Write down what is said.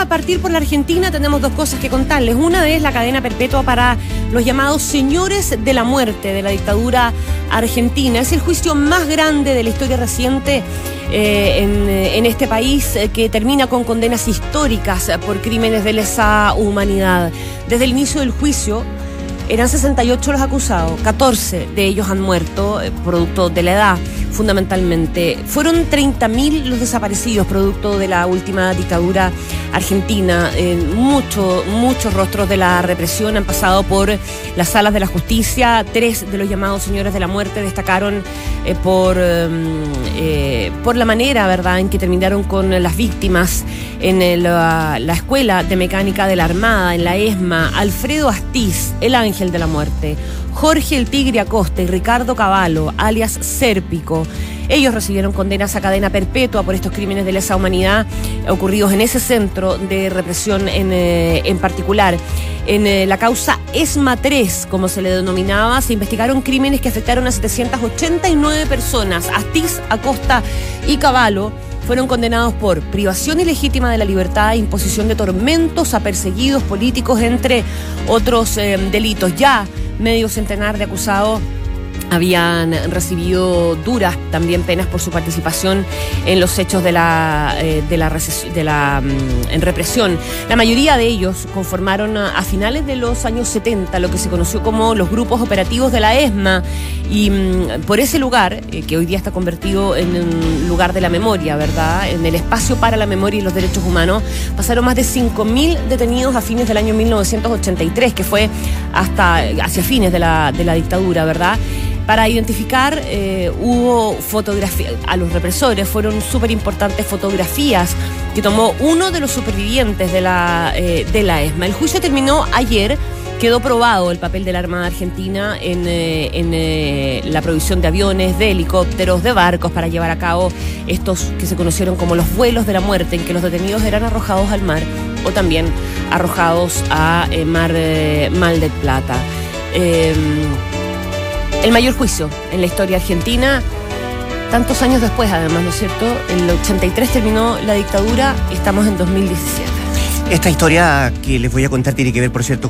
a partir por la Argentina. Tenemos dos cosas que contarles. Una es la cadena perpetua para los llamados señores de la muerte de la dictadura argentina. Es el juicio más grande de la historia reciente en este país, que termina con condenas históricas por crímenes de lesa humanidad. Desde el inicio del juicio eran 68 los acusados, 14 de ellos han muerto, producto de la edad, fundamentalmente. Fueron 30.000 los desaparecidos, producto de la última dictadura argentina. Muchos rostros de la represión han pasado por las salas de la justicia. 3 de los llamados señores de la muerte destacaron por la manera, ¿verdad?, en que terminaron con las víctimas en la Escuela de Mecánica de la Armada, en la ESMA. Alfredo Astiz, el ángel de la muerte; Jorge el Tigre Acosta y Ricardo Cavallo, alias Sérpico. Ellos recibieron condenas a cadena perpetua por estos crímenes de lesa humanidad ocurridos en ese centro de represión en particular. En la causa ESMA 3, como se le denominaba, se investigaron crímenes que afectaron a 789 personas. Astiz, Acosta y Cavallo fueron condenados por privación ilegítima de la libertad, imposición de tormentos a perseguidos políticos, entre otros delitos. Ya medio centenar de acusados habían recibido duras también penas por su participación en los hechos en represión. La mayoría de ellos conformaron a finales de los años 70 lo que se conoció como los grupos operativos de la ESMA, y por ese lugar, que hoy día está convertido en un lugar de la memoria, ¿verdad?, en el espacio para la memoria y los derechos humanos, pasaron más de 5.000 detenidos a fines del año 1983, que fue hacia fines de la dictadura, ¿verdad? Para identificar hubo fotografías a los represores. Fueron súper importantes fotografías que tomó uno de los supervivientes de la ESMA. El juicio terminó ayer. Quedó probado el papel de la Armada Argentina en la provisión de aviones, de helicópteros, de barcos para llevar a cabo estos que se conocieron como los vuelos de la muerte, en que los detenidos eran arrojados al mar o también arrojados a Mar del Plata. El mayor juicio en la historia argentina, tantos años después además, ¿no es cierto? En el 83 terminó la dictadura, estamos en 2017. Esta historia que les voy a contar tiene que ver, por cierto,